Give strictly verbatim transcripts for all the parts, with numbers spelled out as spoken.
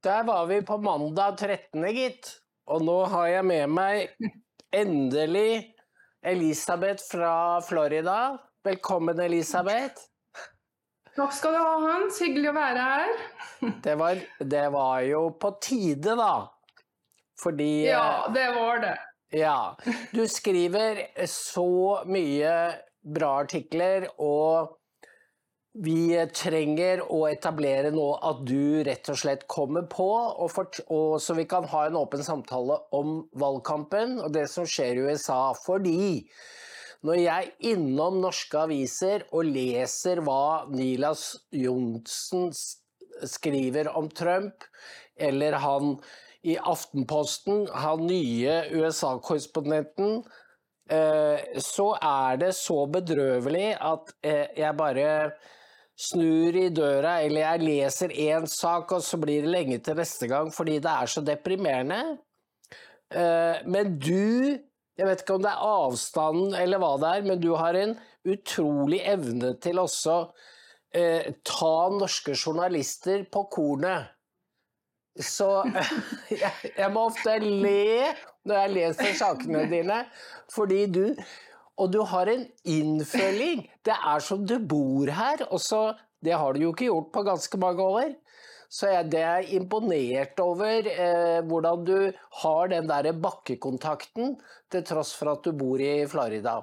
Der var vi på mandag trettende gitt, og nå har jeg med meg endelig Elisabeth fra Florida. Velkommen, Elisabeth. Takk skal du ha, Hans. Hyggelig å være her. Det var, det var jo på tide da, fordi... Ja, det var det. Ja, du skriver så mye bra artikler, og vi trenger å etablere nå at du rett og slett kommer på, og, for, og så vi kan ha en åpen samtale om valgkampen og det som skjer i U S A, fordi når jeg er innom norske aviser og leser hva Nilas Johnsen skriver om Trump, eller han i Aftenposten, han nye U S A-korrespondenten, så er det så bedrøvelig at jeg bare snur i døra, eller jeg leser en sak, og så blir det lenge til neste gang, fordi det er så deprimerende. Men du, jeg vet ikke om det er avstanden eller hva det er, men du har en utrolig evne til også eh, ta norske journalister på kornet. Så jeg, jeg må ofte le når jeg leser sakene dine, fordi du, og du har en innføling. Det er som du bor her, og så, det har du jo ikke gjort på ganske mange år. Så jeg, det er imponert over eh, hvordan du har den der bakkekontakten, til tross for at du bor i Florida.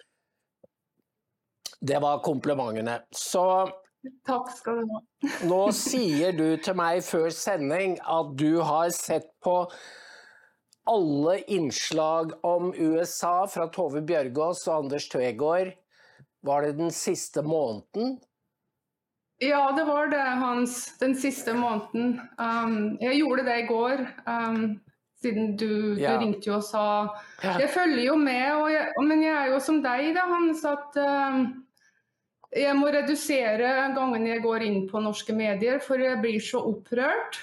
Det var komplimentene. Så takk skal du ha. nå sier du til meg før sending at du har sett på alle innslag om U S A fra Tove Bjørgaas og Anders Tvegård. Var det den siste måneden? Ja, det var det, Hans. Den siste måneden. Um, jeg gjorde det i går, um, siden du, ja. du ringte jo og sa... Ja. Jeg følger jo med, og jeg, men jeg er jo som deg da, Hans, at... Um, Jeg må redusere gangen jeg går inn på norske medier, for jeg blir så opprørt.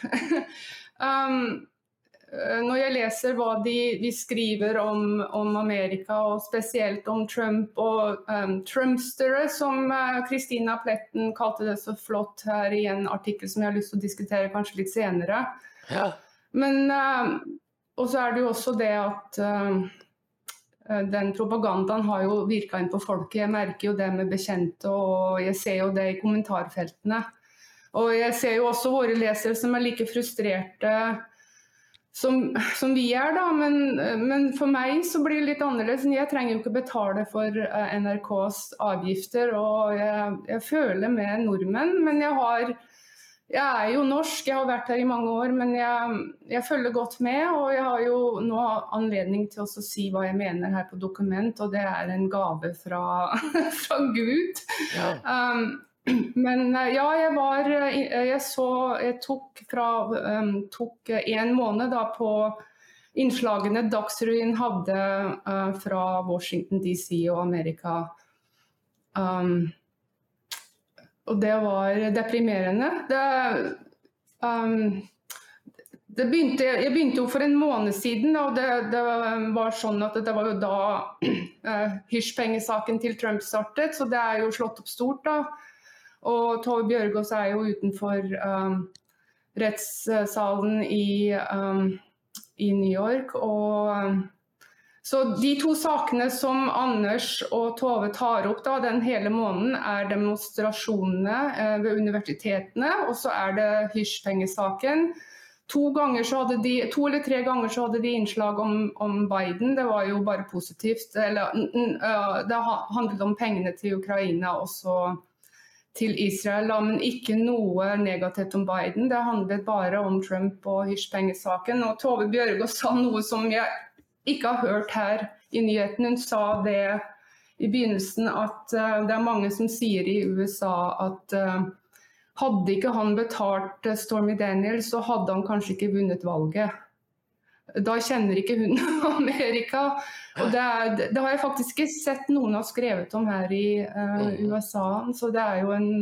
um, når jeg leser hva de, de skriver om, om Amerika, og spesielt om Trump og um, Trumpstere, som Kristina uh, Pletten kalte det så flott her i en artikkel som jeg har lyst til å diskutere kanskje litt senere. Ja. Men, uh, og så er det jo også det at... Uh, Den propagandaen har jo virket inn på folket. Jeg merker jo det med bekjente, og jeg ser jo det i kommentarfeltene. Og jeg ser jo også våre lesere som er like frustrerte som, som vi er da, men, men for meg så blir det litt annerledes. Jeg trenger jo ikke betale for N R K's avgifter, og jeg, jeg føler med nordmenn, men jeg har... Jeg er jo norsk, jeg har vært her i mange år, men jeg, jeg følger godt med, og jeg har jo nå anledning til å si hva jeg mener her på dokument, og det er en gave fra, fra Gud. Ja. Um, men ja, jeg var, jeg så, jeg tok, fra, um, tok en måned da på innslagene Dagsrevyen hadde uh, fra Washington D C og Amerika. Um, Og det var deprimerende. Det, um, det begynte, jeg begynte jo for en måned siden, og det, det var sånn at det var jo da uh, hysjpengesaken til Trump startet, så det er jo slått opp stort da. Og Tove Bjørgaas er jo utenfor um, rettssalen i, um, i New York, og... Um, Så de to sakene som Anders og Tove tar opp da, den hele måneden er demonstrasjonene eh, ved universitetene, og så er det hysjpengesaken. To, ganger så hadde de, to eller tre ganger så hadde de innslag om, om Biden, det var jo bare positivt. Eller, uh, det handlet om pengene til Ukraina og så til Israel, da, men ikke noe negativt om Biden. Det handlet bare om Trump og hysjpengesaken, og Tove Bjørgaas sa noe som jeg ikke har hørt her i nyheten. Hun sa det i begynnelsen at uh, det er mange som sier i U S A at uh, hadde ikke han betalt uh, Stormy Daniels, så hadde han kanskje ikke vunnet valget. Da kjenner ikke hun Amerika. Og det, er, det har jeg faktisk ikke sett noen har skrevet om her i uh, U S A. Så det er jo en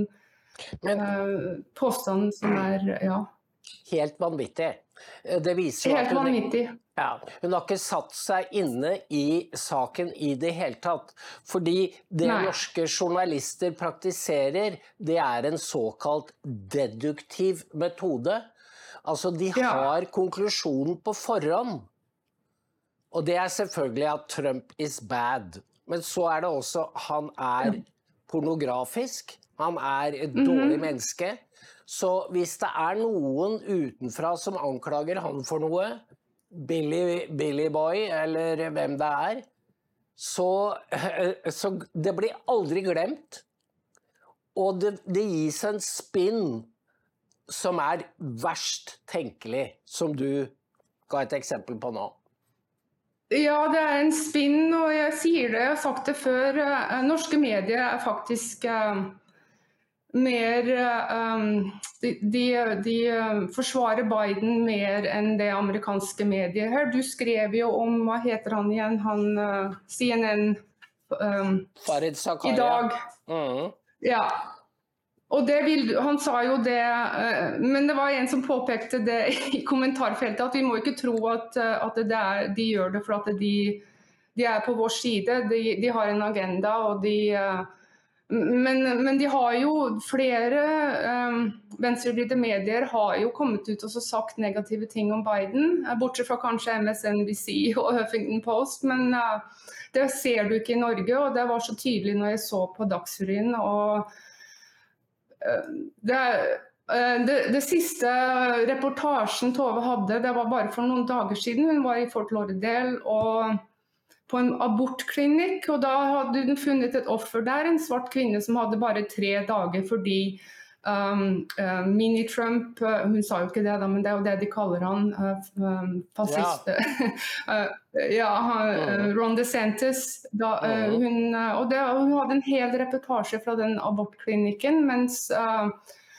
uh, påstand som er, ja. Helt vanvittig. Det viser Helt at hun, vanvittig. Ja, hun har ikke satt seg inne i saken i det hele tatt, fordi det Nei. norske journalister praktiserer, det er en såkalt deduktiv metode, Altså, de Ja. har konklusjonen på forhånd. Og det er selvfølgelig at Trump is bad. Men så er det også, han er pornografisk, han er et dårlig menneske. Så hvis det er noen utenfra som anklager han for noe, Billy, Billy Boy, eller hvem det er, så, så det blir aldri glemt. Og det, det gis en spinn som er verst tenkelig, som du ga et eksempel på nå. Ja, det er en spinn, og jeg sier det, jeg har sagt det før, eh, norske medier er faktisk eh, mer, eh, de, de, de forsvarer Biden mer enn det amerikanske medier. Her, du skrev jo om, hva heter han igjen, han eh, C N N eh, Farid Zakaria. I dag. Mhm. Ja. Og det vil, han sa jo det, eh, men det var en som påpekte det i kommentarfeltet, at vi må ikke tro at, eh, at det er, de gjør det for at de, de er på vår side. De, de har en agenda, og de, eh, men, men de har jo flere eh, venstrevridde medier har jo kommet ut og så sagt negative ting om Biden, eh, bortsett fra kanskje M S N B C og Huffington Post, men eh, det ser du ikke i Norge, og det var så tydelig når jeg så på Dagsrevyen, og Det, det, det siste reportasjen Tove hadde, det var bare for noen dager siden. Hun var i Fort Lauderdale og på en abortklinikk, og da hadde hun funnet et offer der, en svart kvinne som hadde bare tre dager fordi um, uh, Mini-Trump, uh, hun sa jo ikke det da, men det er jo det de kaller han, uh, fascist. Ja. Ja, uh, Ron DeSantis. Da, uh, hun, uh, og det, hun hadde en hel reportasje fra den abortklinikken, mens uh,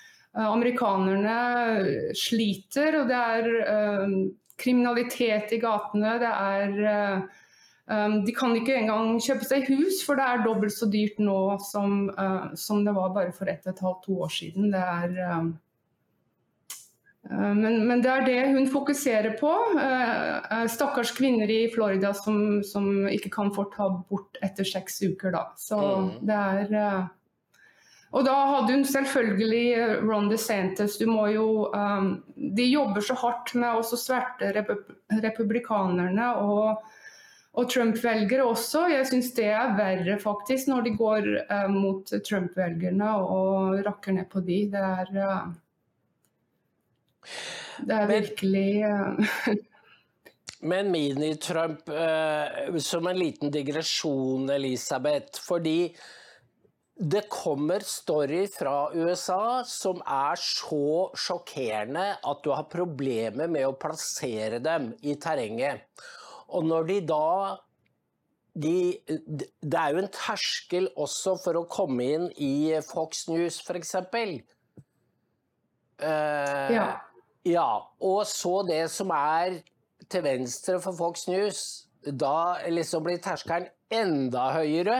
amerikanerne sliter, og det er uh, kriminalitet i gatene, det er, uh, um, de kan ikke engang kjøpe seg hus, for det er dobbelt så dyrt nå som, uh, som det var bare for ett og et halvt, to år siden. Det er... Um, Men, men det er det hun fokuserer på. Stakkars kvinner i Florida som, som ikke kan få ta bort etter seks uker. Da. Så mm. det er... Og da hadde hun selvfølgelig Ron DeSantis. Du må jo, um, de jobber så hardt med å sverte republikanerne og, og Trump-velgere også. Jeg synes det er verre faktisk når de går uh, mot Trump-velgerne og rakker ned på de. Det er... Uh, Det er virkelig... Uh... Men mini-Trump, uh, som en liten digresjon, Elisabeth, fordi det kommer story fra U S A som er så sjokkerende at du har problemer med å plassere dem i terrenget. Og når de da... De, det er jo en terskel også for å komme inn i Fox News, for eksempel. Uh, ja. Ja, og så det som er til venstre for Fox News, da liksom blir terskelen enda høyere.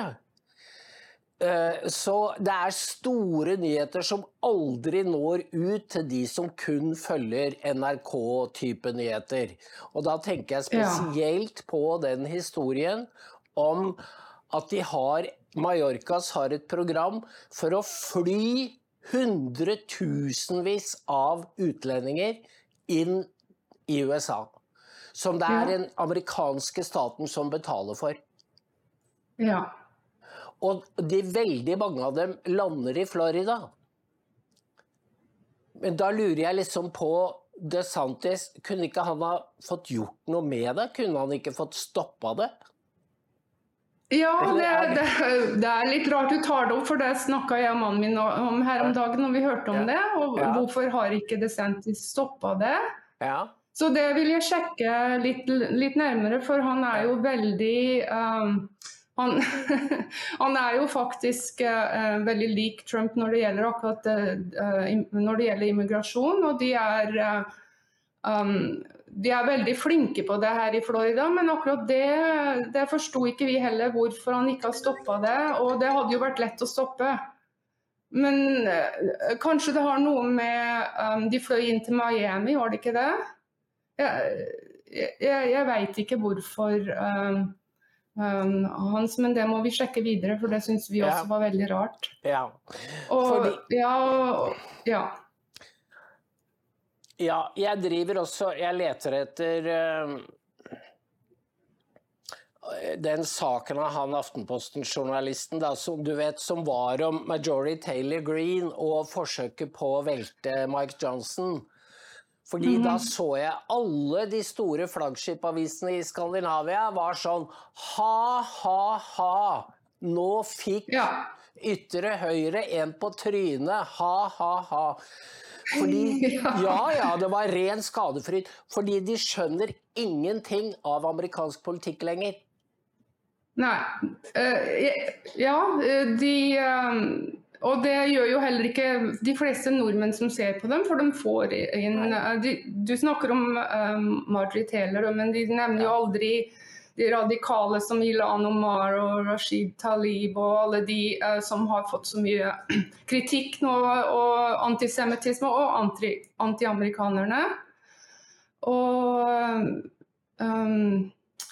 Så det er store nyheter som aldri når ut til de som kun følger N R K-type nyheter. Og da tenker jeg spesielt på den historien om at de har, Mallorcas har et program for å fly hundretusenvis av utlendinger inn i U S A, som det er den amerikanske staten som betaler for. Ja. Og de veldig mange av dem lander i Florida. Men da lurer jeg liksom på, DeSantis, kunne ikke han ha fått gjort noe med det? Kunne han ikke fått stoppet det? Ja, det, det, det er litt rart du tar det opp, for det snakket jeg og mannen min om her om dagen når vi hørte om det, og ja. Hvorfor har ikke DeSantis stoppet det? Ja. Så det vil jeg sjekke litt, litt nærmere, for han er jo veldig, um, han, han er jo faktisk uh, veldig lik Trump når det gjelder akkurat uh, når det gjelder immigrasjon, og de er... Uh, um, De er veldig flinke på det her i Florida, men akkurat det, det forstod ikke vi heller hvorfor han ikke har stoppet det, og det hadde jo vært lett å stoppe. Men uh, kanskje det har noe med, um, de fløy inn til Miami, var det ikke det? Jeg, jeg, jeg vet ikke hvorfor um, um, hans, men det må vi sjekke videre, for det synes vi også var veldig rart. Ja. Og, Fordi... ja, ja. Ja, jeg driver også, jeg leter etter uh, den saken av han Aftenposten-journalisten da, som du vet, som var om Marjorie Taylor Greene og forsøket på å velte Mike Johnson. Fordi mm-hmm. da så jeg alle de store flaggskipavisene i Skandinavia var sånn, ha, ha, ha, nå fikk ja. Ytre høyre en på trynet, ha, ha, ha. Fordi, ja, ja, det var ren skadefryd, fordi de skjønner ingenting av amerikansk politikk lenger. Nei, uh, ja, de, um, og det gjør jo heller ikke de fleste nordmenn som ser på dem, for de får inn, uh, de, du snakker om um, Marjorie Taylor, men de nevner jo aldri de radikale som Ilhan Omar og Rashid Tlaib og alle de uh, som har fått så mye kritikk nå, og antisemittisme og anti, anti-amerikanerne. Og um,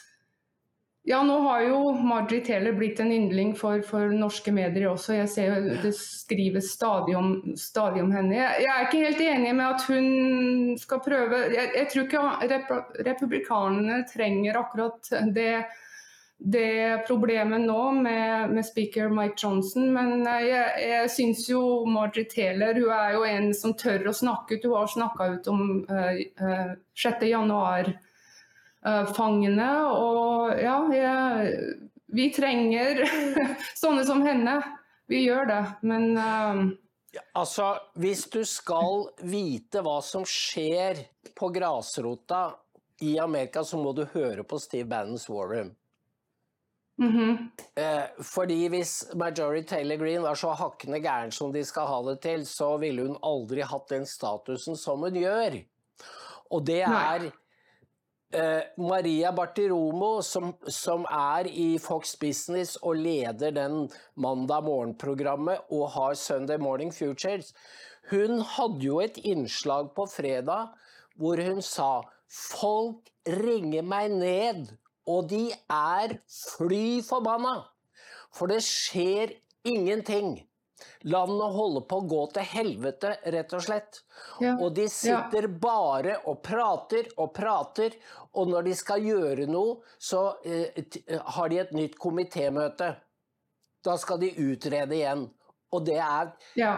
ja, nå har jo Marjorie Taylor blitt en yndling for, for norske medier også. Jeg ser jo det skrives stadig om, stadig om henne. Jeg, jeg er ikke helt enig med at hun skal prøve. Jeg, jeg tror ikke rep, republikanerne trenger akkurat det, det problemet nå med, med speaker Mike Johnson. Men jeg, jeg synes jo Marjorie Taylor, hun er jo en som tør å snakke ut. Hun har snakket ut om uh, uh, sjette januar. Fangene, og ja, jeg, vi trenger sånne som henne. Vi gjør det, men... Uh... Ja, altså, hvis du skal vite hva som skjer på grasrota i Amerika, så må du høre på Steve Bannons War Room. Mm-hmm. eh, fordi hvis Marjorie Taylor Greene var så hakkende gæren som de skal ha det til, så ville hun aldri hatt den statusen som hun gjør. Og det er... Nei. Uh, Maria Bartiromo, som, som er i Fox Business og leder den mandag morgenprogrammet og har Sunday Morning Futures, hun hadde jo et innslag på fredag hvor hun sa, folk ringer meg ned, og de er fly forbanna, for det skjer ingenting. Landet holder på å gå til helvete, rett og slett. Ja. Og de sitter ja. bare og prater og prater, og når de skal gjøre noe, så eh, har de et nytt komitémøte. Da skal de utrede igjen. Og det er... Ja.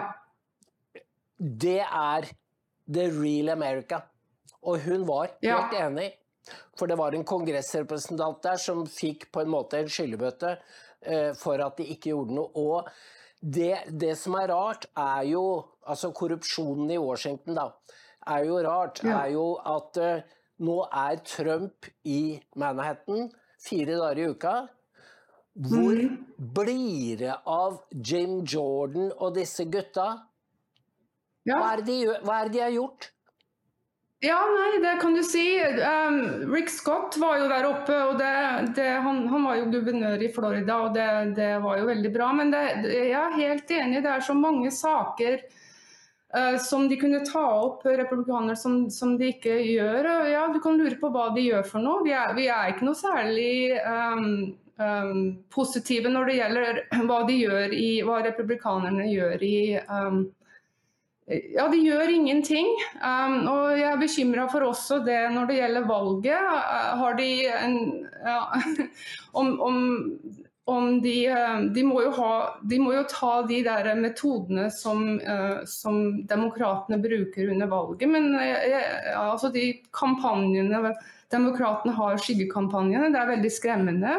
Det er the real America. Og hun var helt ja. enig. For det var en kongressrepresentant der som fikk på en måte en skyllebøtte eh, for at de ikke gjorde noe. Og Det, det som er rart er jo, altså korrupsjonen i Washington da, er jo rart, ja. er jo at uh, nå er Trump i Manhattan fire dager i uka. Hvor mm. blir det av Jim Jordan og disse gutta? Ja. Hva, er de, hva er det de har gjort? Ja, nei, det kan du si. Um, Rick Scott var jo der oppe, og det, det, han, han var jo guvernør i Florida, og det, det var jo veldig bra. Men det, jeg er helt enig, det er så mange saker uh, som de kunne ta opp, republikanere, som, som de ikke gjør. Og ja, du kan lure på hva de gjør for noe. Vi er, vi er ikke noe særlig um, um, positive når det gjelder hva de gjør i, hva republikanerne gjør i... Um, Ja, de gjør ingenting, um, og jeg er bekymret for også det når det gjelder valget. Uh, har de en, ja, om, om, om de, uh, de, må jo ha, de må jo ta de der metodene som, uh, som demokratene bruker under valget, men uh, altså de kampanjene demokratene har, skyggekampanjene, det er veldig skremmende.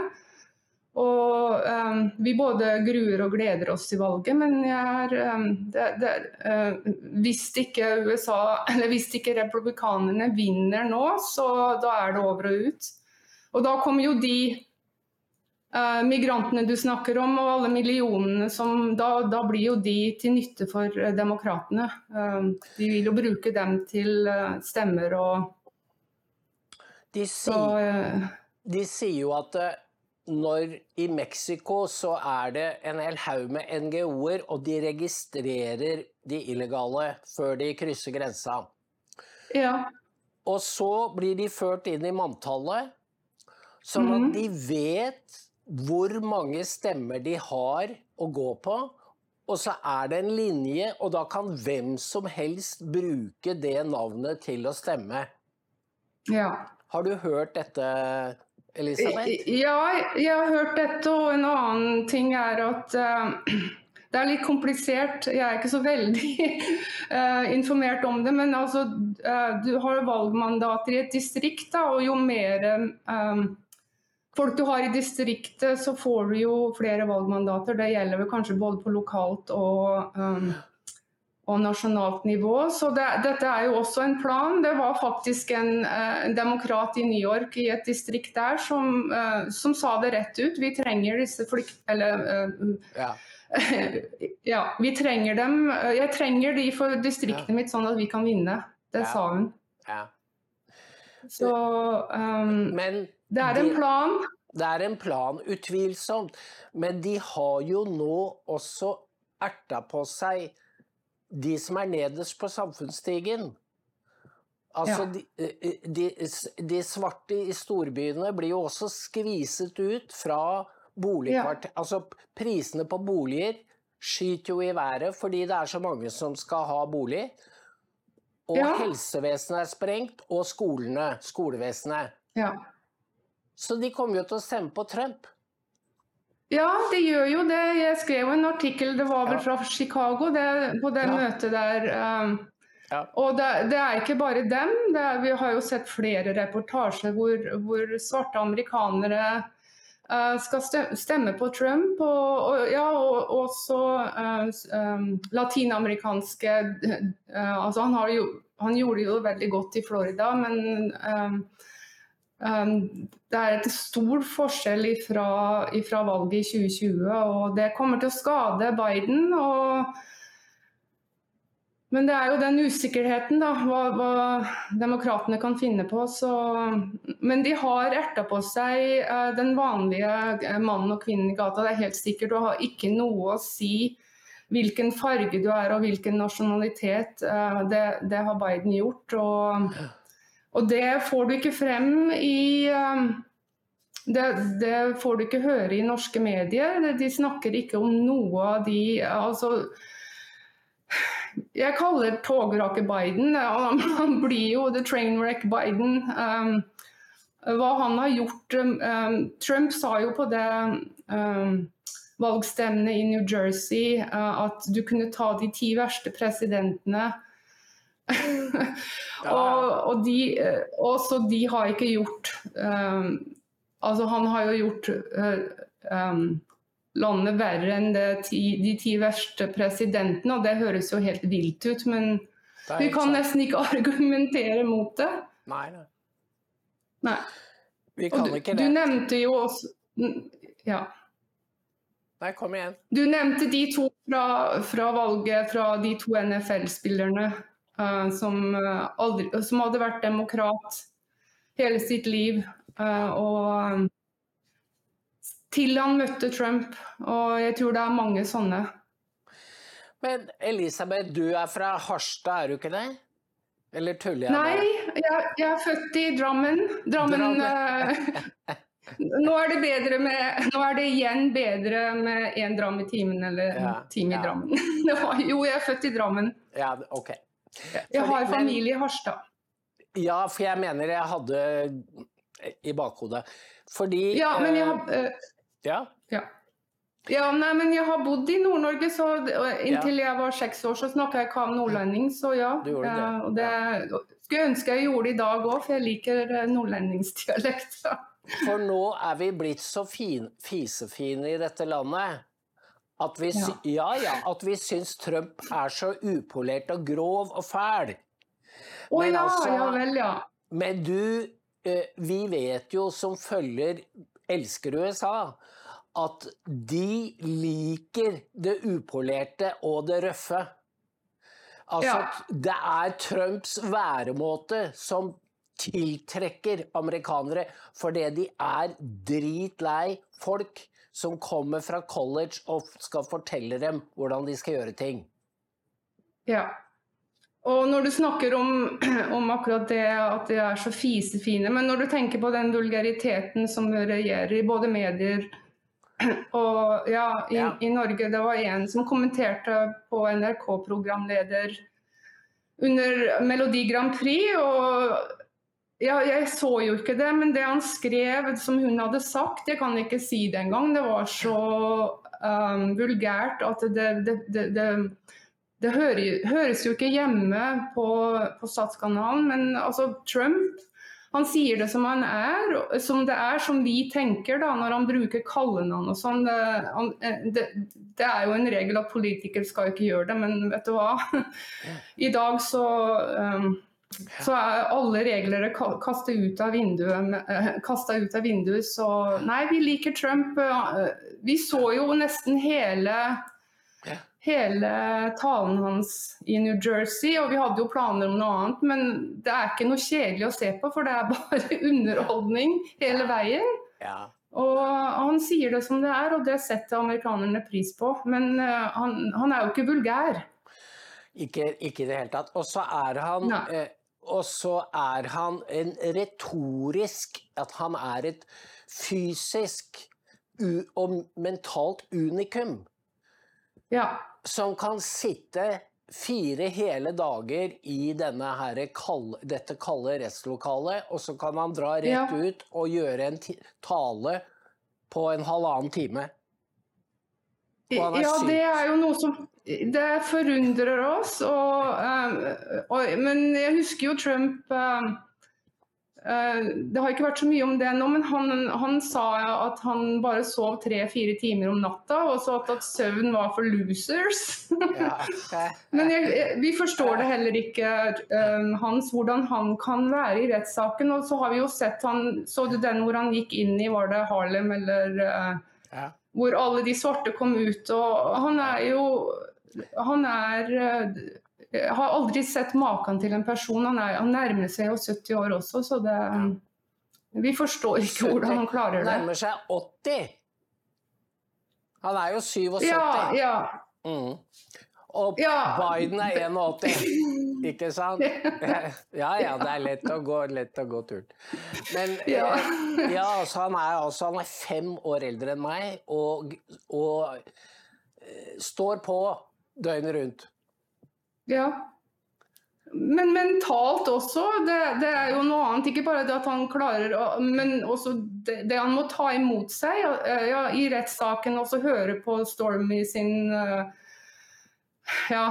Og um, vi både gruer og gleder oss til valget, men jeg er, um, det, det, uh, hvis ikke U S A, eller hvis ikke republikanerne vinner nå, så da er det over og ut. Og da kommer jo de uh, migrantene du snakker om, og alle millionene som, da, da blir jo de til nytte for uh, demokratene. Um, de vil jo bruke dem til uh, stemmer og... De sier, så, uh, de sier jo at... Uh... Når i Mexico så er det en hel haug med N G O-er, og de registrerer de illegale før de krysser grensa. Ja. Og så blir de ført inn i manntallet, sånn mm. at de vet hvor mange stemmer de har å gå på, og så er det en linje, og da kan hvem som helst bruke det navnet til å stemme. Ja. Har du hørt dette, Elisabeth? Ja, jeg har hørt dette, og en annen ting er at uh, det er litt komplisert. Jeg er ikke så veldig uh, informert om det, men altså, uh, du har valgmandater i et distrikt, da, og jo mer um, folk du har i distriktet, så får du jo flere valgmandater. Det gjelder vel kanskje både på lokalt og, um, og nasjonalt nivå. Så det, dette er jo også en plan. Det var faktisk en, uh, en demokrat i New York i et distrikt der som, uh, som sa det rett ut. Vi trenger disse flykt... Eller... Uh, Ja. ja, vi trenger dem. Jeg trenger de for distriktet Ja. mitt sånn at vi kan vinne. Det Ja. sa hun. Ja. Så um, Men det er en det- plan. Det er en plan, utvilsomt, men de har jo nå også erta på seg de som er nederst på samfunnsstigen. Altså, Ja. de, de, de svarte i storbyene blir jo også skviset ut fra boligkvarter. Altså, prisene på boliger skyter jo i været fordi det er så mange som skal ha bolig. Og Ja. helsevesenet er sprengt, og skolene, skolevesenet. Ja. Så de kommer jo til å stemme på Trump. Ja, det gjør jo det. Jeg skrev en artikkel, det var vel Ja. fra Chicago, det, på det Ja. møtet der. Um, Ja. og det, det er ikke bare dem. Det er, vi har jo sett flere reportasjer hvor, hvor svarte amerikanere uh, skal stemme, stemme på Trump. Og, og, ja, og også uh, um, latinamerikanske uh, altså han, har jo, han gjorde jo veldig godt i Florida, men um, Um, det er et stor forskjell ifra, ifra valget i tjue tjue, og det kommer til å skade Biden. Og... Men det er jo den usikkerheten, da, hva, hva demokratene kan finne på. Så... Men de har erta på seg uh, den vanlige mannen og kvinnen i gata, det er helt sikkert. Og har ikke noe å si hvilken farge du er og hvilken nasjonalitet. Uh, det, det har Biden gjort. og... Og det får du ikke frem i det, det får du ikke høre i norske medier. De snakker ikke om noe av de altså, jeg kaller tograke Biden. Han blir jo the trainwreck Biden. Um, hva han har gjort um, Trump sa jo på det um, valgstemne i New Jersey uh, at du kunne ta de ti verste presidentene. og, og de også de har ikke gjort um, altså han har jo gjort uh, um, landet verre enn det ti, de ti verste presidentene, og det høres jo helt vilt ut, men vi kan sant. Nesten ikke argumentere mot det. Nei, nei. Nei. Vi kan du, ikke det. Du nevnte jo også ja. Nei, kom igjen. Du nevnte de to fra, fra valget fra de to N F L-spillerne Uh, som, uh, aldri, som hadde vært demokrat hele sitt liv. Uh, og um, til han møtte Trump, og jeg tror det er mange sånne. Men Elisabeth, du er fra Harstad, er du ikke det? Eller tuller jeg? Nei, jeg, jeg er født i Drammen. Drammen, Drammen. Uh, nå er det bedre med, nå er det igjen bedre med en dram i timen, eller en ja, time i ja. Drammen. Jo, jeg er født i Drammen. Ja, ok. Jeg har familie i Harstad. Ja, for jeg mener jeg hadde i bakhodet. Fordi... Ja, men jeg har... Uh, ja? Ja. Ja, nei, men jeg har bodd i Nord-Norge, så inntil ja. Jeg var seks år, så snakket jeg ikke om nordlending, så ja. Du gjorde det. Uh, og det ja. Skulle ønske jeg gjorde det i dag også, for jeg liker nordlendingsdialekt. For nå er vi blitt så fin, fisefine i dette landet. At vi, ja. Ja, ja, at vi syns Trump er så upolert og grov og fæl. Å oh, ja, altså, ja vel, ja. Men du, vi vet jo som følger, elsker U S A, at de liker det upolerte og det røffe. Altså, ja. Det er Trumps væremåte som tiltrekker amerikanere, fordi de er dritlei folk som kommer fra college og skal fortelle dem hvordan de skal gjøre ting. Ja, og når du snakker om, om akkurat det at de er så fisefine, men når du tenker på den vulgariteten som regjerer i både medier og ja, i, Ja. i Norge, det var en som kommenterte på N R K-programleder under Melodi Grand Prix, og ja, jeg så jo ikke det, men det han skrev som hun hadde sagt, jeg kan ikke si det engang, det var så um, vulgært at det, det, det, det, det hører, høres jo ikke hjemme på, på Statskanalen, men altså Trump, han sier det som han er, som det er, som vi tenker da, når han bruker kallenavn og sånn. Det, han, det, det er jo en regel at politikere skal ikke gjøre det, men vet du hva? I dag så, um, så er alle regler kastet ut av vinduet, kastet ut av vinduet, så nei, vi liker Trump. Vi så jo nesten hele... hele talen hans i New Jersey, og vi hadde jo planer om noe annet, men det er ikke noe kjedelig å se på, for det er bare underholdning hele veien. Ja. Og han sier det som det er, og det setter amerikanerne pris på, men uh, han, han er jo ikke vulgær. Ikke, ikke i det hele tatt. Og så er han, eh, og så er han en retorisk, at han er et fysisk u, og mentalt unikum. Ja. Som kan sitte fire hele dager i denne her kalde, dette kalde rettslokalet, og så kan han dra rett Ja. ut og gjøre en tale på en halvannen time. Og han er Ja, syk. det er jo noe som det forundrer oss, og, um, og, men jeg husker jo Trump um, uh, det har ikke vært så mye om det nå, men han, han sa at han bare sov tre-fire timer om natta, og så at, at søvn var for losers. Ja. Men jeg, vi forstår det heller ikke, um, Hans, hvordan han kan være i rettssaken, og så har vi jo sett han, så du den hvor han gikk inn i, var det Harlem, eller uh, Ja. hvor alle de svarte kom ut, og han er jo, han er, jeg har aldri sett maken til en person, han, er, han nærmer seg jo sytti år også, så det, vi forstår ikke hvordan han klarer det. Nærmer seg åtti. Han er jo syvogsytti. Ja, ja. Mm. Og Ja. Biden er enogåtti, ikke sant? Ja, ja, det er lett å gå, lett å gå turen. Men Ja. eh, ja, altså, han, er, altså, han er fem år eldre enn meg, og, og eh, står på døgnet rundt. Ja. Men mentalt også, det, det er jo noe annet, ikke bare det at han klarer, å, men også det, det han må ta imot seg, ja, i rettssaken, og så høre på Stormy sin... Uh, Ja,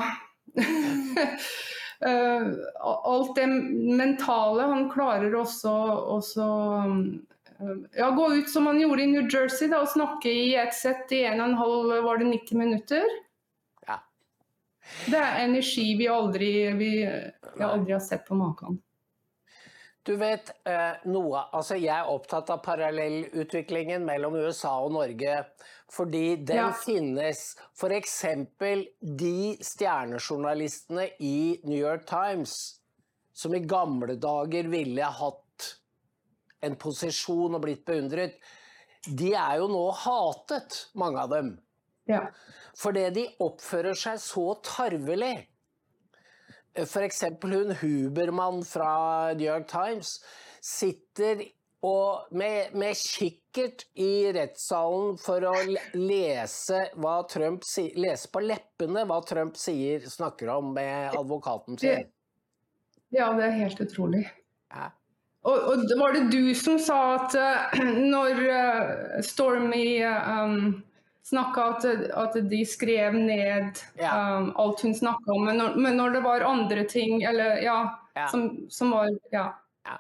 uh, alt det mentale, han klarer også, også uh, ja, gå ut som han gjorde i New Jersey da, og snakke i et sett i en og en halv, var det nitti minutter? Ja. Det er energi vi aldri, vi, vi aldri har sett på maken. Du vet, eh, noe, altså jeg er opptatt av parallellutviklingen mellom U S A og Norge, fordi den Ja. finnes, for eksempel de stjernejournalistene i New York Times, som i gamle dager ville hatt en posisjon og blitt beundret, de er jo nå hatet, mange av dem, Ja. fordi de oppfører seg så tarvelig. For eksempel hun Huberman fra New York Times sitter og med, med kikkert i rettssalen for å lese hva Trump sier, lese på leppene hva Trump sier, snakker om med advokaten sin. Ja, det er helt utrolig. Ja. Og, og var det du som sa at uh, når uh, Stormy um, snakket at, at de skrev ned Ja. um, alt hun snakket om, men når, men når det var andre ting, eller ja, Ja. Som, som var, ja. Ja.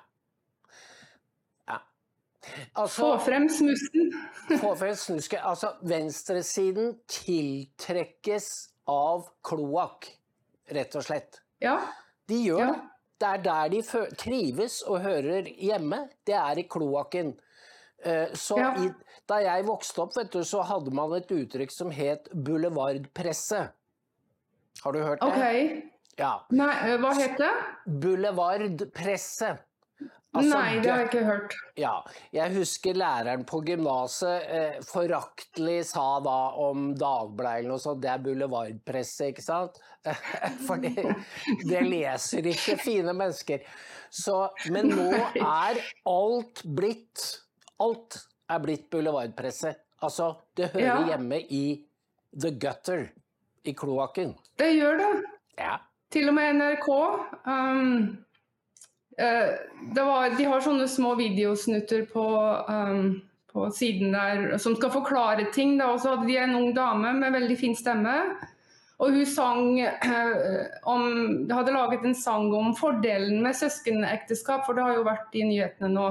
Ja. Altså, Få frem snusten. få frem snusket. Altså, venstresiden tiltrekkes av kloakk, rett og slett. Ja, De gjør Ja. det. Det er der de fø- trives og hører hjemme. Det er i kloakken. Eh, Så Ja. i, da jeg vokste opp, vet du, så hadde man et uttrykk som het boulevardpresse. Har du hørt det? ok. Ja. Nei, uh, hva het det? Boulevardpresse. Altså, Nei, det har jeg ikke hørt. Ja, jeg husker læreren på gymnaset eh, foraktelig sa da om Dagbladet eller noe sånt, det er boulevardpresse, ikke sant? For det, det leser ikke fine mennesker. Så, men nå er alt blitt, alt er blitt boulevardpresse. Altså, det hører Ja. hjemme i the gutter, i kloakken. Det gjør det. Ja. Til og med N R K. Um, eh, det var, de har sånne små videosnutter på, um, på siden der som skal forklare ting. Da. Og så hadde de en ung dame med veldig fin stemme. Og hun sang eh, om, de hadde laget en sang om fordelen med søskenekteskap, for det har jo vært i nyhetene nå.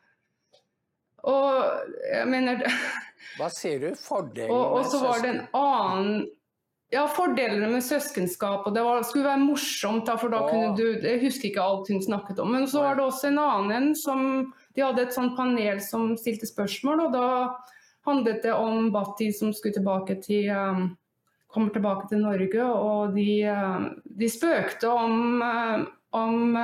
Og jeg mener... Hva sier du? Fordelen og, og med så var det en søsken? annen... Ja, fordelene med søskenskap, og det var, skulle være morsomt, da, for da Åh. kunne du... Jeg husker ikke alt hun snakket om, men så var det også en annen som... De hadde et sånt panel som stilte spørsmål, og da handlet det om Bhatti som skulle tilbake til... Um, kommer tilbake til Norge, og de, de spøkte om, om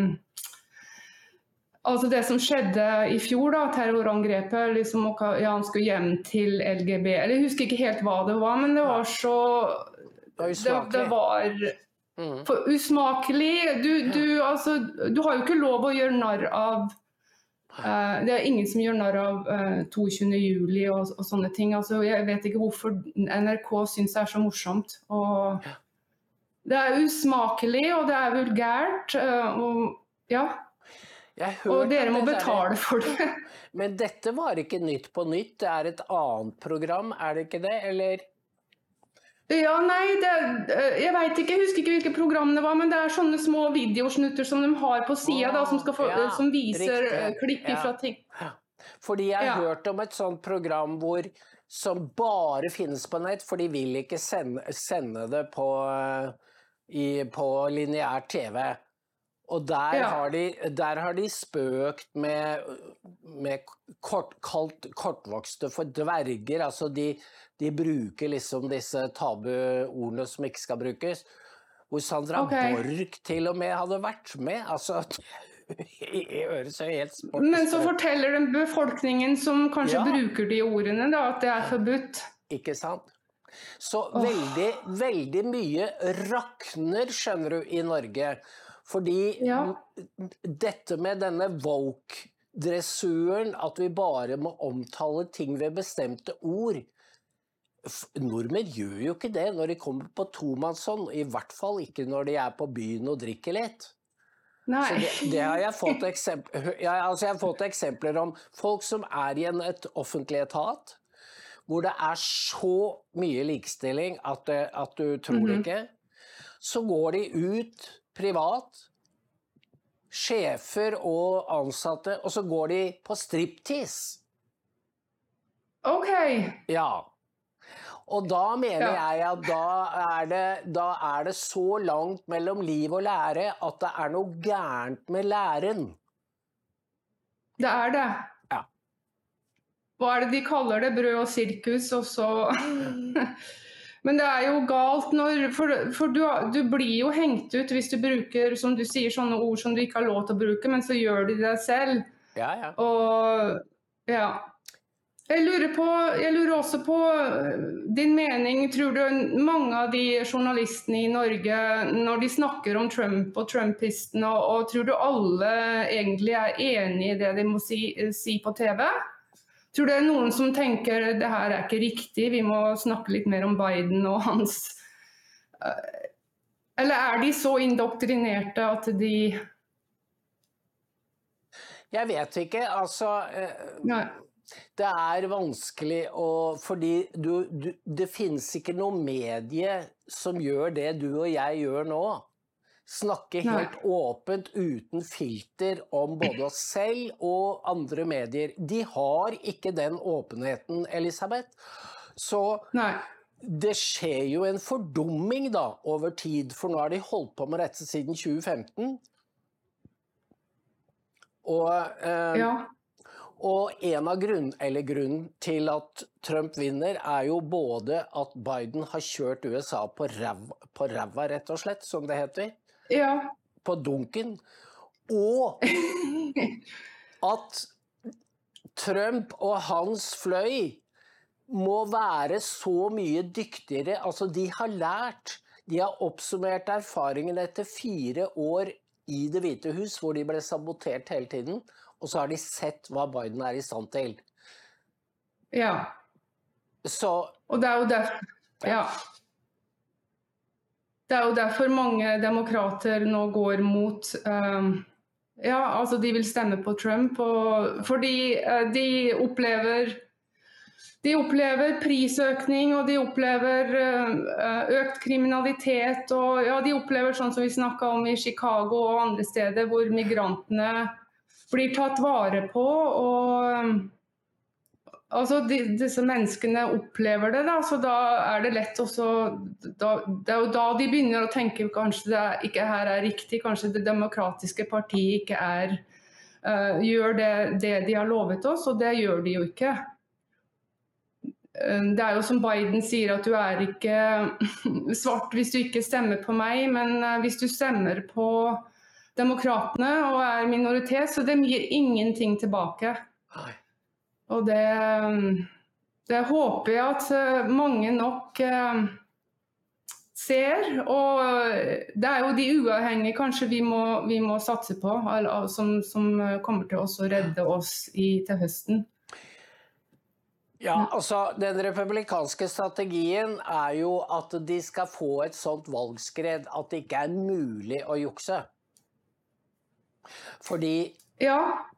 altså det som skjedde i fjor, da, terrorangrepet, liksom, ja, han skulle hjem til L G B. Jeg husker ikke helt hva det var, men det var så... Det, det var for usmakelig. Du, du, altså, du har jo ikke lov å gjøre narr av... Uh, det er ingen som gjør narr av uh, toogtyvende juli og, og sånne ting. Altså, jeg vet ikke hvorfor N R K synes det er så morsomt. Og det er usmakelig, og det er vulgært. Uh, og, ja. og dere må betale for det. Men dette var ikke Nytt på Nytt, det er et annet program, er det ikke det? Eller... Ja, nei, det, jeg vet ikke, jeg husker ikke hvilke program det var, men det er sånne små videosnutter som de har på siden, da, som, skal få, ja, som viser riktig. klipp ifra ting. Ja. Fordi jeg har Ja. hørt om et sånt program hvor, som bare finnes på nett, for de vil ikke sende, sende det på, i, på lineær T V. Og der, Ja. har de, der har de spøkt med, med kort, kalt kortvokste for dverger, altså de, de bruker liksom disse tabuordene som ikke skal brukes, hvor Sandra Ok. Borch til og med hadde vært med, altså i øret så helt sport. Men så forteller de befolkningen som kanskje Ja. bruker de ordene, da, at det er forbudt. Ikke sant? Så veldig, veldig mye rakner, skjønner du, i Norge. Fordi Ja. dette med denne woke-dressuren, at vi bare må omtale ting ved bestemte ord. F- Nordmenn gjør jo ikke det når de kommer på tomannshånd, i hvert fall ikke når de er på byen og drikker litt. Nei. Så det, det har jeg fått, eksempler, ja, altså jeg har fått eksempler om folk som er i en et offentlig etat, hvor det er så mye likestilling at, det, at du tror det Mhm. ikke. Så går de ut privat, sjefer og ansatte, og så går de på striptease. Ok. Ja. Og da mener Ja. jeg at da er, det, da er det så langt mellom liv og lære at det er noe gærent med læren. Det er det. Ja. Hva er det de kaller det? Brød og sirkus, og så... Men det er jo galt når... For, for du, du blir jo hengt ut hvis du bruker, som du sier, sånne ord som du ikke har lov til å bruke, men så gjør de det selv. Ja, ja. Og ja. Jeg lurer, på, jeg lurer også på din mening. Tror du mange av de journalistene i Norge, når de snakker om Trump og trumpisten, og, og tror du alle egentlig er enige i det de må si, si på T V? Tror du det er noen som tenker det her er ikke riktig, vi må snakke litt mer om Biden og hans... Eller er de så indoktrinerte at de... Jeg vet ikke, altså... eh, Nei. Det er vanskelig å... Fordi du, du, det finnes ikke noe medie som gjør det du og jeg gjør nå. Snakke helt Nei. åpent, uten filter, om både oss selv og andre medier. De har ikke den åpenheten, Elisabeth. Så Nei. det skjer jo en fordumming da, over tid, for nå har de holdt på med dette siden tjue femten. Og, eh, Ja. og en av grunn, eller grunnen til at Trump vinner, er jo både at Biden har kjørt U S A på ræva, på ræva rett og slett, som det heter. Ja. På dunken, og at Trump og hans fløy må være så mye dyktigere, altså de har lært, de har oppsummert erfaringen etter fire år i Det hvite hus, hvor de ble sabotert hele tiden, og så har de sett hva Biden er i stand til. Ja. Så... Og det er jo derfor, ja. Det er jo derfor mange demokrater nå går mot, um, ja, altså de vil stemme på Trump, og, fordi uh, de opplever, de opplever prisøkning, og de opplever uh, økt kriminalitet, og ja, de opplever sånn som vi snakket om i Chicago og andre steder, hvor migrantene blir tatt vare på, og altså, de, disse menneskene opplever det, da, så da er det lett også, da, det er jo da de begynner å tenke kanskje det er, ikke her er riktig, kanskje det demokratiske partiet ikke er, uh, gjør det, det de har lovet oss, og det gjør de jo ikke. Uh, det er jo som Biden sier, at du er ikke svart hvis du ikke stemmer på meg, men uh, hvis du stemmer på demokratene og er minoritet, så det gir ingenting tilbake. Nei. Og det, det håper jeg at mange nok eh, ser, og det er jo de uavhengige kanskje vi må, vi må satse på, som, som kommer til oss å redde oss i, til høsten. Ja, altså den republikanske strategien er jo at de skal få et sånt valgskred at det ikke er mulig å jukse. Fordi... Ja.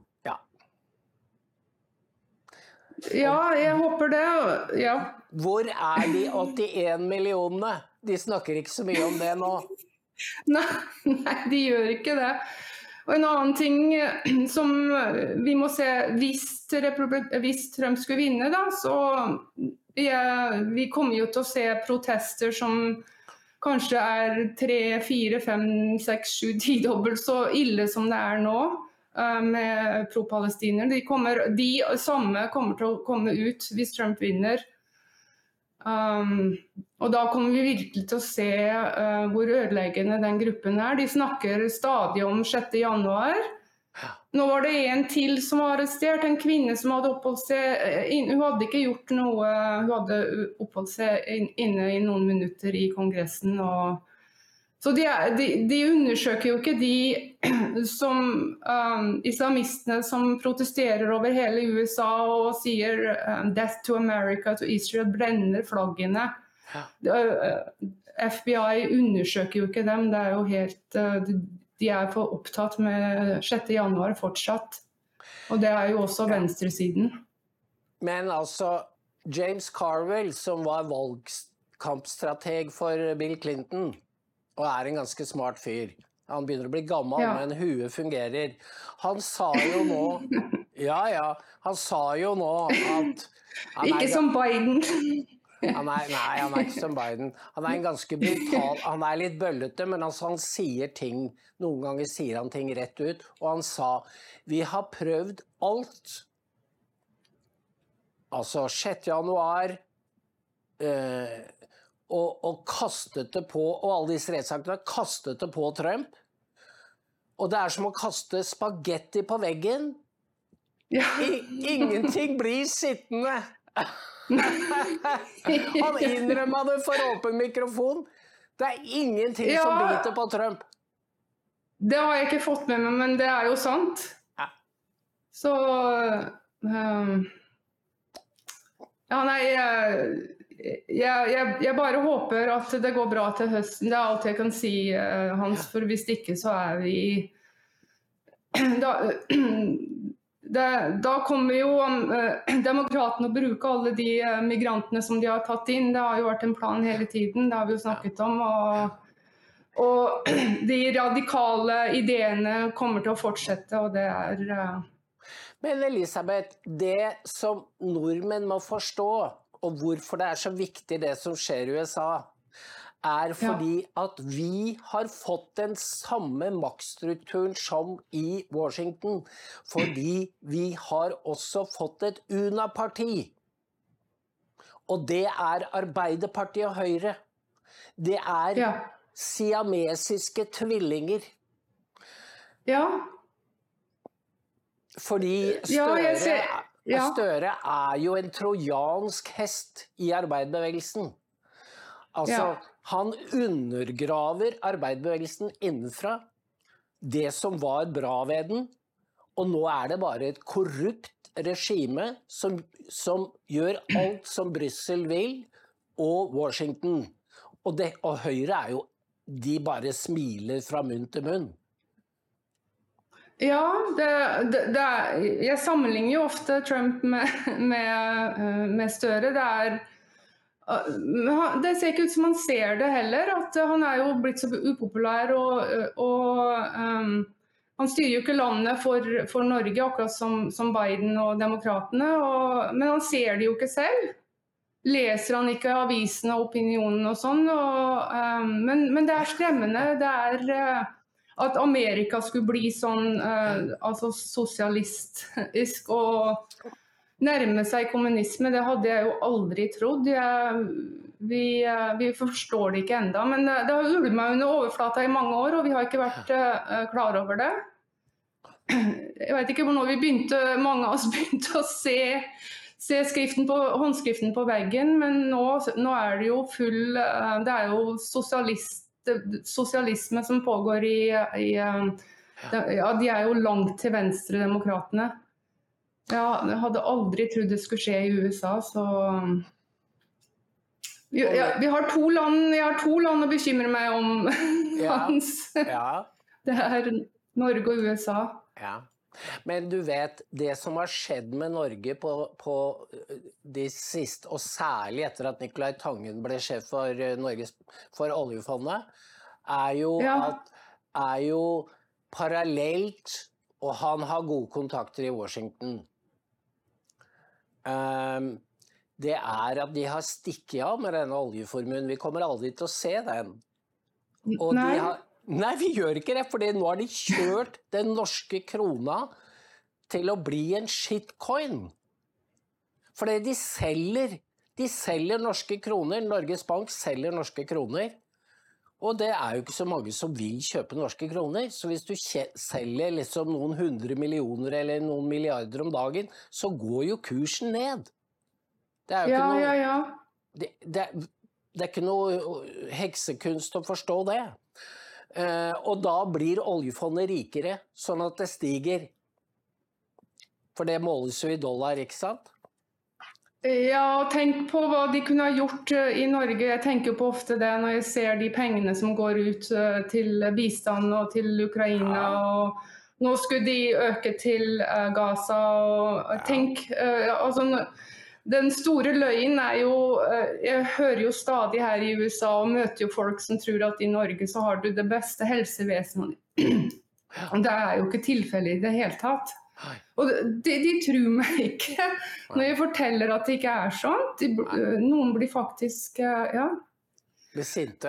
Ja, jeg håper det, ja. Hvor er de åttien millionene? De snakker ikke så mye om det nå. Nei, nei, de gjør ikke det. Og en annen ting som vi må se, hvis, hvis Trump skulle vinne da, så ja, vi kommer jo til å se protester som kanskje er tre, fire, fem, seks, sju, ti dobbelt så ille som det er nå. Med pro-palestiner. De, kommer, de samme kommer til å komme ut hvis Trump vinner. Um, og da kommer vi virkelig til å se uh, hvor ødeleggende den gruppen er. De snakker stadig om sjette januar. Nå var det en til som var arrestert, en kvinne som hadde oppholdt seg, hun hadde ikke gjort noe, hun hadde oppholdt seg inne i noen minutter i Kongressen, og så de, de, de undersøker jo ikke de som um, islamistene som protesterer over hele U S A og sier um, «Death to America, to Israel», brenner flaggene. Ja. Uh, F B I undersøker jo ikke dem, det er jo helt, uh, de, de er for opptatt med sjette januar fortsatt. Og det er jo også venstresiden. Men altså, James Carville, som var valgkampstrateg for Bill Clinton, og er en ganske smart fyr. Han begynner å bli gammel, ja. Men huet fungerer. Han sa jo nå, ja, ja, han sa jo nå at... Ikke som Biden. Han er, nei, han er ikke som Biden. Han er en ganske brutal, han er litt bøllete, men altså, han sier ting, noen ganger sier han ting rett ut, og han sa, vi har prøvd alt. Altså, sjette januar... Øh, Og, og kastet det på, og alle disse rettsaktene kastet det på Trump. Og det er som å kaste spagetti på veggen. Ja. I, ingenting blir sittende. Han innrømmet det for åpen mikrofon. Det er ingenting ja. Som biter på Trump. Det har jeg ikke fått med meg, men det er jo sant. Ja. Så... Um, ja, nei... Jeg, Jeg, jeg, jeg bare håper at det går bra til høsten. Det er alt jeg kan si, uh, Hans, for hvis ikke så er vi da, det, da kommer jo uh, demokratene å bruke alle de uh, migrantene som de har tatt inn. Det har jo vært en plan hele tiden, det har vi jo snakket om, og, og de radikale ideene kommer til å fortsette, og det er uh... Men Elisabeth, det som nordmenn må forstå, og hvorfor det er så viktig det som skjer i U S A, er fordi ja. At vi har fått den samme maktstrukturen som i Washington, fordi vi har også fått et UNA-parti. Og det er Arbeiderpartiet og Høyre. Det er ja. Siamesiske tvillinger. Ja. Fordi Støre... Ja, jeg ser... Ja. Støre er jo en trojansk hest i arbeiderbevegelsen. Altså, ja. Han undergraver arbeiderbevegelsen innenfra. Det som var bra ved den, og nå er det bare et korrupt regime som, som gjør alt som Brussel vil, og Washington. Og, det, og Høyre er jo, de bare smiler fra munn til munn. Ja, det, det, det er, jeg sammenligner jo ofte Trump med, med, med Støre. Det er, det ser ikke ut som han ser det heller, at han er jo blitt så upopulær, og, og um, han styrer jo ikke landet for, for Norge, akkurat som, som Biden og demokratene, og, men han ser det jo ikke selv. Leser han ikke avisene og opinionen og sånn, og, um, men, men det er skremmende. Det er uh, at Amerika skulle bli sånn uh, altså sosialistisk og nærme seg kommunisme, det hadde jeg jo aldri trodd. Jeg, vi, uh, vi forstår det ikke enda, men uh, det har ulmet under overflata i mange år, og vi har ikke vært uh, klar over det. Jeg vet ikke når vi begynte, mange av oss begynte å se se skriften på, håndskriften på veggen, men nå, nå er det jo full, det er jo sosialist, sosialisme som pågår i, i ja, de er jo langt til venstre, demokratene. Ja, jeg hadde aldri trodd det skulle skje i U S A, så ja, vi har to land, jeg har to land å bekymre meg om, Hans. Ja, ja. Det er Norge og U S A. Ja. Men du vet, det som har skjedd med Norge på, på de siste, og særlig etter at Nicolai Tangen ble sjef for, Norges, for oljefondet, er jo, ja. at, er jo parallelt, og han har gode kontakter i Washington. Um, det er at de har stikket av med denne oljeformuen. Vi kommer aldri til å se den. Og Nei. de har Nei, vi gjør ikke det, for nå har de kjørt den norske krona til å bli en shitcoin. For de selger, de selger norske kroner, Norges Bank selger norske kroner, og det er jo ikke så mange som vil kjøpe norske kroner, så hvis du selger liksom noen hundre millioner eller noen milliarder om dagen, så går jo kursen ned. Det er jo ja, ikke noe, ja, ja. Det, det, det er ikke noe heksekunst å forstå det. Uh, og da blir oljefondet rikere, sånn at det stiger. For det måles jo i dollar, ikke sant? Ja, tenk på hva de kunne ha gjort i Norge. Jeg tenker på ofte det når jeg ser de pengene som går ut til bistand og til Ukraina. Ja. Og nå skulle de øke til uh, Gaza. Og ja. Tenk, uh, altså... Den store løgnen er jo, jeg hører jo stadig her i U S A og møter jo folk som tror at i Norge så har du det beste helsevesenet. Det er jo ikke tilfellet i det hele tatt. Og de, de tror meg ikke når jeg forteller at det ikke er sånn. De, noen blir faktisk, ja. Blir sinte?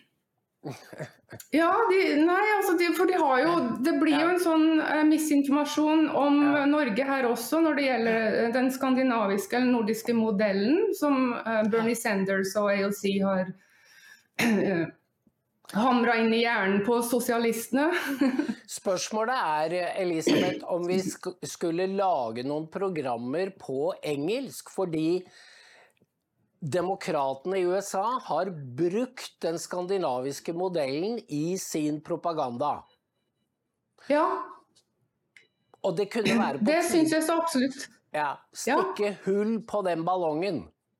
Ja, de, nei, altså de, for de har jo, det blir jo en sånn uh, misinformasjon om ja. Norge her også når det gjelder den skandinaviske eller nordiske modellen som uh, Bernie Sanders og A O C har uh, hamret inn i hjernen på sosialistene. Spørsmålet er, Elisabeth, om vi sk- skulle lage noen programmer på engelsk, fordi demokratene i U S A har brukt den skandinaviske modellen i sin propaganda. Ja. Og det kunne være på Det synes jeg så absolutt. Ja, stikke ja. Hull på den ballongen.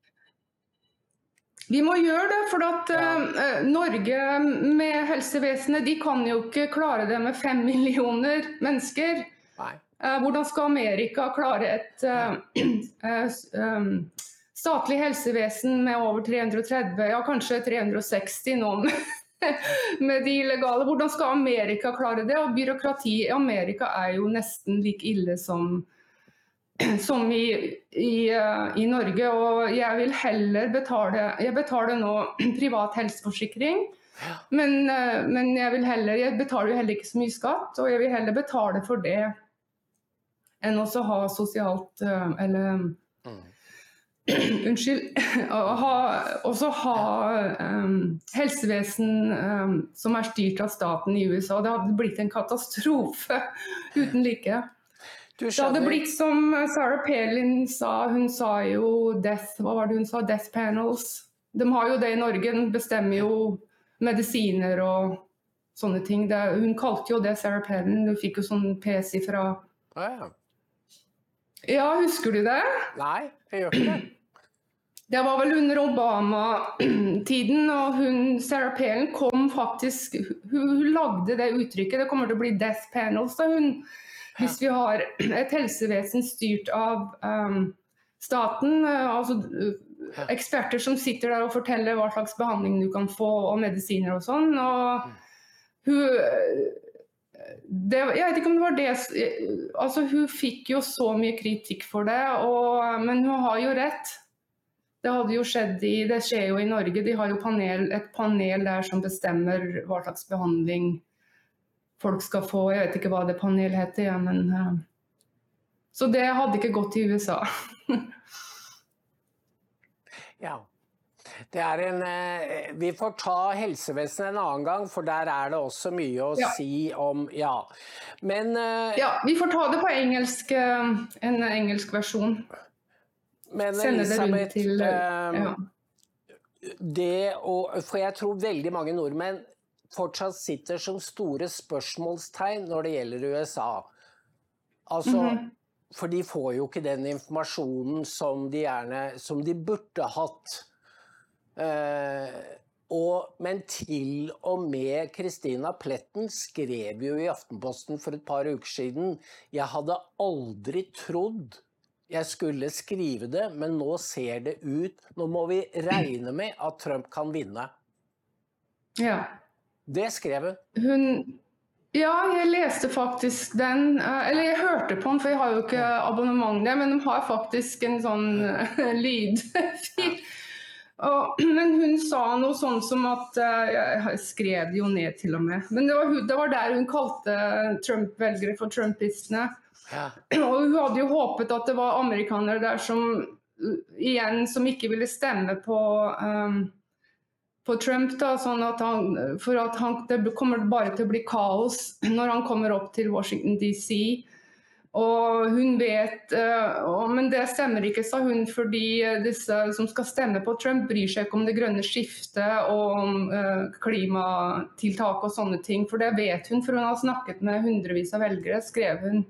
Vi må gjøre det, for at uh, Norge med helsevesenet, de kan jo ikke klare det med fem millioner mennesker. Nei. Uh, hvordan skal Amerika klare et uh, uh, um, statlig helsevesen med over tre hundre og tretti, ja kanskje tre hundre og seksti nå med de illegale. Hvordan skal Amerika klare det? Og byråkrati i Amerika er jo nesten like ille som, som i, i, uh, i Norge. Og jeg vil heller betale, jeg betaler nå privat helseforsikring, men, uh, men jeg, vil heller, jeg betaler jo heller ikke så mye skatt, og jeg vil heller betale for det enn også ha sosialt, uh, eller... Mm. Unnskyld, også ha um, helsevesen um, som er styrt av staten i U S A. Det hadde blitt en katastrofe uten like. Det hadde blitt som Sarah Palin sa, hun sa jo death, hva var det hun sa, death panels. De har jo det i Norge, de bestemmer jo medisiner og sånne ting. Det, hun kalte jo det Sarah Palin, hun fikk jo sånn P C fra... Ah, ja. Ja, husker du det? Nei, jeg gjør ikke det. Det var vel under Obama-tiden, og hun, Sarah Palin kom faktisk, hun lagde det uttrykket, det kommer til å bli death panels da hun, hvis vi har et helsevesen styrt av um, staten, altså eksperter som sitter der og forteller hva slags behandling du kan få, og medisiner og sånn, og hun, det, jeg vet ikke om det var det, altså hun fikk jo så mye kritikk for det, og, men hun har jo rett. Det hadde jo skjedd i, det skjer jo i Norge, de har jo panel, et panel der som bestemmer hva slags behandling folk skal få. Jeg vet ikke hva det panelet heter, ja, men... Uh, så det hadde ikke gått i U S A. Ja, det er en... Uh, vi får ta helsevesenet en annen gang, for der er det også mye å ja. si om... Ja, men... Uh, ja, vi får ta det på engelsk, uh, en engelsk versjon. Men Elisabeth, til, ja. det og, for jeg tror veldig mange nordmenn fortsatt sitter som store spørsmålstegn når det gjelder U S A. Altså, mm-hmm. for de får jo ikke den informasjonen som de gjerne, som de burde hatt. Uh, og, men til og med Kristina Pletten skrev jo i Aftenposten for et par uker siden, jeg hadde aldri trodd jeg skulle skrive det, men nå ser det ut, nå må vi regne med at Trump kan vinne. Ja. Det skrev hun. Hun, ja, jeg leste faktisk den, eller jeg hørte på den, for jeg har jo ikke abonnement der, men de har faktisk en sånn lydfil. Og, men hun sa noe sånn som at, jeg skrev det jo ned til og med, men det var, det var der hun kalte Trump-velgere for trumpistene. Ja. Og hun hadde jo håpet at det var amerikanere der som igjen som ikke ville stemme på, um, på Trump da, sånn at han, for at han, det kommer bare til å bli kaos når han kommer opp til Washington D C. Og hun vet, uh, men det stemmer ikke, sa hun, fordi disse som skal stemme på Trump bryr seg ikke om det grønne skiftet og om uh, klimatiltak og sånne ting, for det vet hun, for hun har snakket med hundrevis av velgere, skrev hun.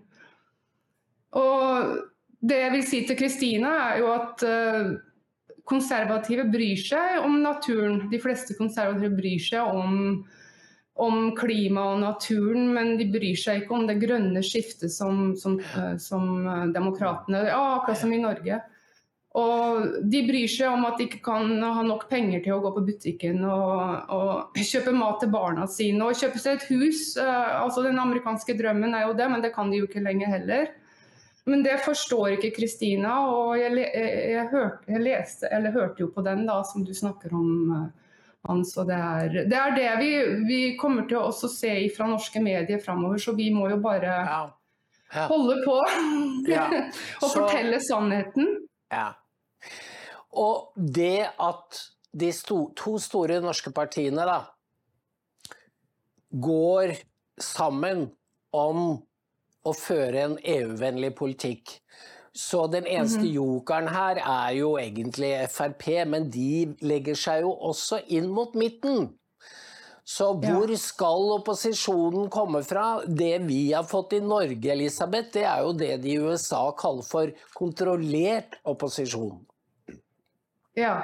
Og det jeg vil si til Kristina er jo at uh, konservative bryr seg om naturen. De fleste konservative bryr seg om, om klima og naturen, men de bryr seg ikke om det grønne skiftet som, som, uh, som uh, demokratene, ja, akkurat som i Norge. Og de bryr seg om at de ikke kan ha nok penger til å gå på butikken og, og kjøpe mat til barna sine, og kjøpe seg et hus. Uh, altså den amerikanske drømmen er jo det, men det kan de jo ikke lenger heller. Men det forstår ikke Kristina, og jeg, jeg, jeg, hørte, jeg leste, eller hørte jo på den da, som du snakker om, Hans, og det er det, er det vi, vi kommer til å også se fra norske medier fremover, så vi må jo bare ja. Ja. holde på ja. og så, fortelle sannheten. Ja. Og det at de sto, to store norske partiene da, går sammen om å føre en E U-vennlig politikk. Så den eneste jokeren her er jo egentlig F R P, men de legger seg jo også inn mot midten. Så hvor ja. skal opposisjonen komme fra? Det vi har fått i Norge, Elisabeth, det er jo det de i U S A kaller for kontrollert opposisjon. Ja.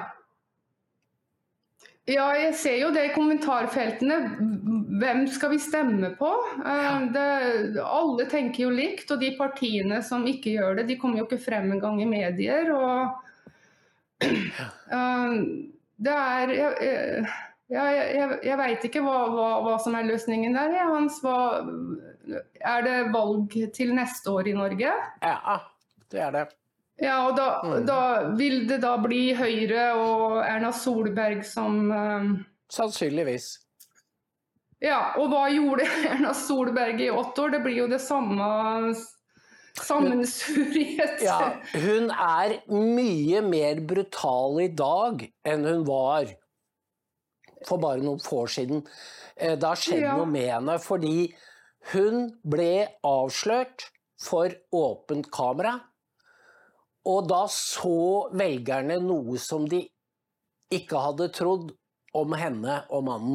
Ja, jeg ser jo det i kommentarfeltene. Hvem skal vi stemme på? Det, alle tenker jo likt, og de partiene som ikke gjør det, de kommer jo ikke frem en gang i medier. Og det er... Jeg, jeg, jeg, jeg vet ikke hva, hva, hva som er løsningen der. Ja, Hans, hva, er det valg til neste år i Norge? Ja, det er det. Ja, og da, mm. da vil det da bli Høyre og Erna Solberg som... Um... Sannsynligvis. Ja, og hva gjorde Erna Solberg i åtte år? Det blir jo det samme sammensuriet. Ja, hun er mye mer brutal i dag enn hun var for bare noen få år siden. Det har skjedd ja. noe med henne, fordi hun ble avslørt for åpent kamera. Og da så velgerne noe som de ikke hadde trodd om henne og mannen.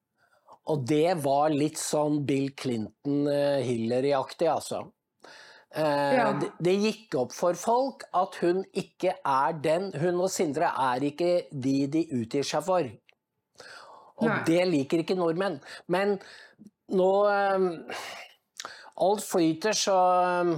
Og det var litt sånn Bill Clinton-Hillary-aktig, altså. Eh, Ja. det, det gikk opp for folk at hun ikke er den, hun og Sindre er ikke de de utgir seg for. Og Nei. det liker ikke nordmenn. Men nå eh, alt flyter så eh,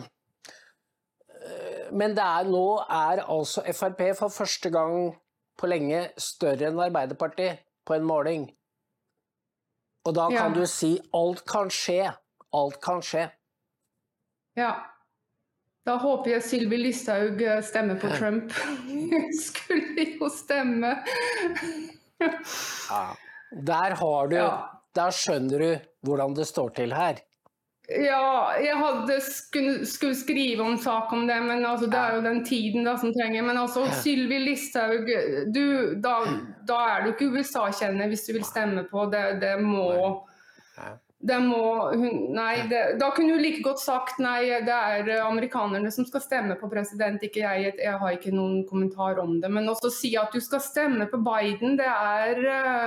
men det er, nå er altså F R P for første gang på lenge større enn Arbeiderpartiet på en måling. Og da kan Ja. du si alt kan skje. Alt kan skje. Ja. Da håper jeg Sylvi Listhaug eh, stemmer på Trump. Skulle jo stemme. Ja. Der har du, Ja. der skjønner du hvordan det står til her. Ja, jeg hadde skulle, skulle skrive om sak om det, men altså, det er jo den tiden da som trenger. Men altså, Sylvi Listhaug, du, da, da er du ikke U S A-kjenner hvis du vil stemme på. Det, det må... Det må hun, nei, det, da kunne du like godt sagt nei, det er amerikanerne som skal stemme på president, ikke jeg. Jeg har ikke noen kommentar om det. Men også si at du skal stemme på Biden, det er...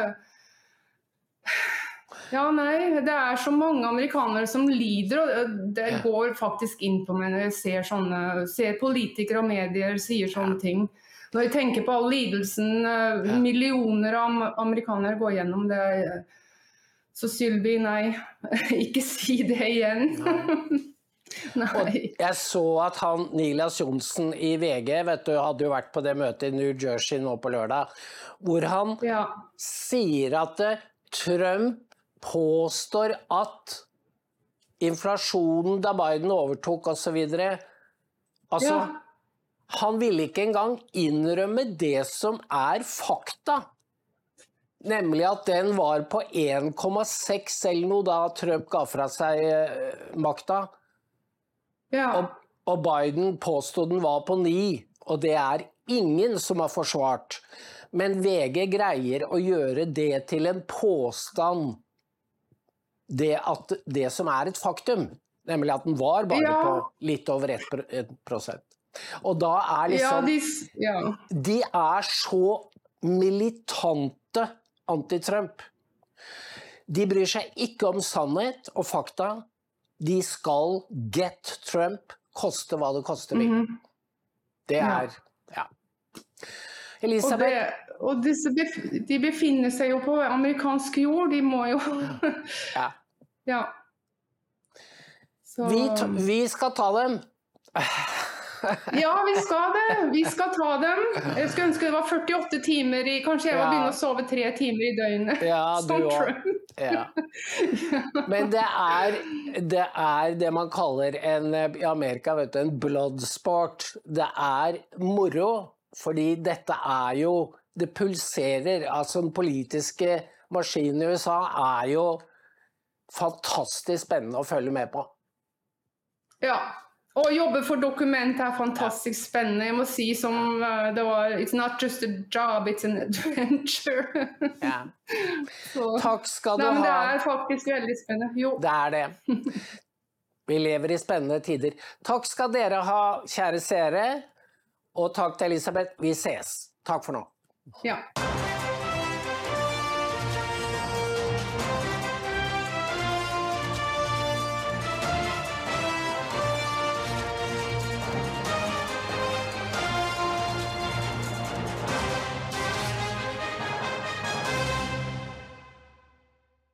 Ja, nei, det er så mange amerikanere som lider, og det går faktisk inn på meg når jeg ser, sånne, ser politikere og medier sier sånne ting. Når jeg tenker på all lidelsen, millioner av amerikanere går gjennom det. Så Sylvi, nei, ikke si det igjen. Nei. Og jeg så at han, Nilas Johnsen i V G, vet du, hadde jo vært på det møtet i New Jersey nå på lørdag, hvor han Ja. sier at Trump påstår at inflasjonen da Biden overtok og så videre, altså, Ja. han ville ikke engang innrømme det som er fakta. Nemlig at den var på en komma seks eller noe da Trump ga fra seg eh, makta. Ja. Og, og Biden påstod den var på ni, og det er ingen som har forsvart. Men V G greier å gjøre det til en påstand. Det, at, det som er et faktum, nemlig at den var bare Ja. på litt over ett prosent. Og da er Ja, liksom... de, ja. De er så militante anti-Trump. De bryr seg ikke om sannhet og fakta. De skal get Trump, koste hva det koster vil. Mhm. Det Ja. er, ja. Og, Elisabeth, det, og disse bef, de befinner seg jo på amerikansk jord, de må jo... ja. Ja. Så... Vi, ta- vi skal ta dem. Ja, vi skal det. Vi skal ta dem. Jeg skulle ønske det var førtiåtte timer i... Kanskje jeg må Ja. begynne å sove tre timer i døgnet. Ja, du Som også. Trump. Ja. Men det er, det er det man kaller en, i Amerika, vet du, en bloodsport. Det er moro, fordi dette er jo, det pulserer. Altså den politiske maskinen i U S A er jo fantastisk spennende å følge med på. Ja. Å jobbe for dokument er fantastisk spennende. Jeg må si som uh, det var, it's not just a job, it's an adventure. Ja. Så. Takk skal du Nei, men det ha. er faktisk veldig spennende. Jo. Det er det. Vi lever i spennende tider. Takk skal dere ha, kjære seere. Og takk til Elisabeth. Vi ses. Takk for nå. Ja.